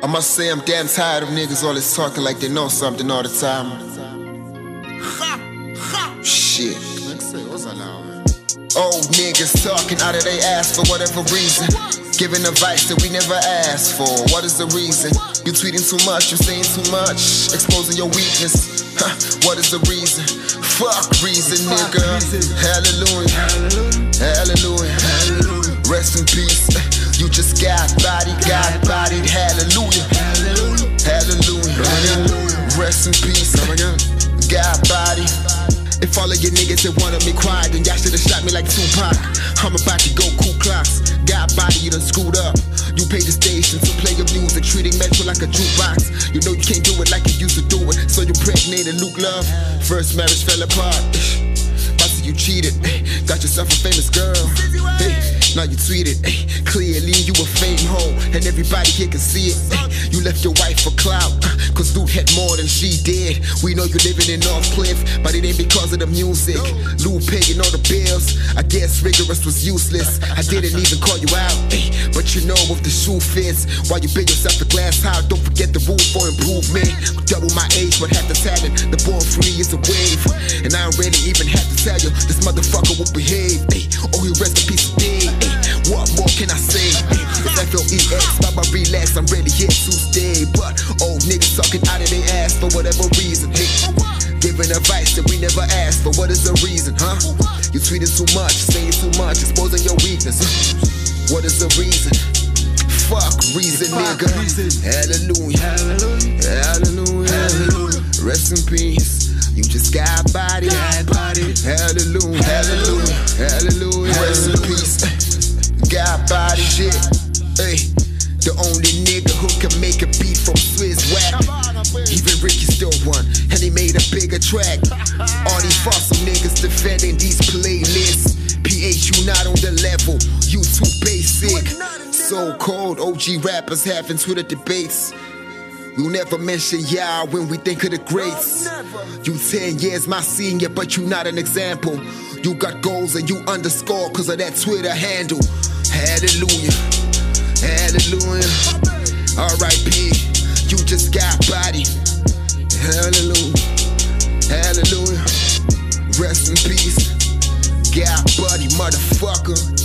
I must say I'm damn tired of niggas always talking like they know something all the time. Shit. Old niggas talking out of their ass for whatever reason, giving advice that we never asked for. What is the reason? You tweeting too much, you saying too much, exposing your weakness. What is the reason? Fuck reason, nigga. Hallelujah, hallelujah. Rest in peace. You just got bodied. Hallelujah, hallelujah. Rest in peace. Got bodied. If all of you niggas that wanted me quiet, then y'all should've shot me like Tupac. I'm about to go Ku Klux. Got body, you done screwed up. You pay the station to play your music, treating Metro like a jukebox. You know you can't do it like you used to do it, so you impregnated Luke Love. First marriage fell apart. You cheated, got yourself a famous girl. Hey, now you tweeted, clearly you a fame hoe, and everybody here can see it. You left your wife for clout, cause Luke had more than she did. We know you living in North Cliff, but it ain't because of the music. Luke paying all the bills, I guess rigorous was useless. I didn't even call you out, but you know if the shoe fits, while you build yourself a glass house, don't forget the rule for improvement. Double my age, but half the talent. The born free is a wave, and I don't really even have to tell you. This motherfucker will behave, oh he rest in peace today. What more can I say? It's FLEX, Baba relax, I'm ready here to stay. But old niggas talking out of their ass for whatever reason. Giving advice that we never asked for. What is the reason, huh? You tweeting too much, saying too much, exposing your weakness. What is the reason? Fuck reason, nigga. Hallelujah, hallelujah. Rest in peace. You just got body. Hallelujah, hallelujah. Rest in peace. Got body shit. Hey, the only nigga who can make a beat from Swizz Whack. Even Ricky still won, and he made a bigger track. All these fossil niggas defending these playlists. PH, you not on the level, you too basic. So cold, OG rappers having Twitter debates. We'll never mention y'all when we think of the greats. You 10 years my senior, but you not an example. You got goals and you underscore cause of that Twitter handle. Hallelujah, hallelujah. R.I.P. You just got body. Hallelujah, hallelujah. Rest in peace. Got buddy, motherfucker.